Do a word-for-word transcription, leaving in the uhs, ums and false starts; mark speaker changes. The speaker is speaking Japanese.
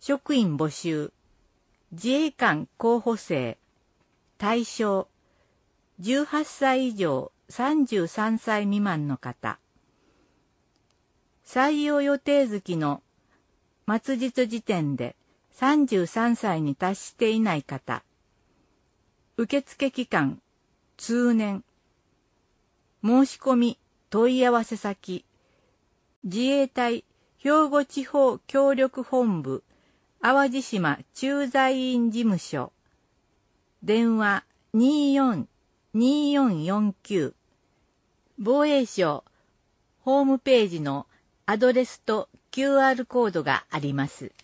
Speaker 1: 職員募集、自衛官候補生、対象、じゅうはっさい以上さんじゅうさんさい未満の方。採用予定月の末日時点でさんじゅうさんさいに達していない方。受付期間、通年。申し込み、問い合わせ先、自衛隊兵庫地方協力本部淡路島駐在員事務所。電話 にーよん にーよんよんきゅう。防衛省ホームページのアドレスと キューアール コードがあります。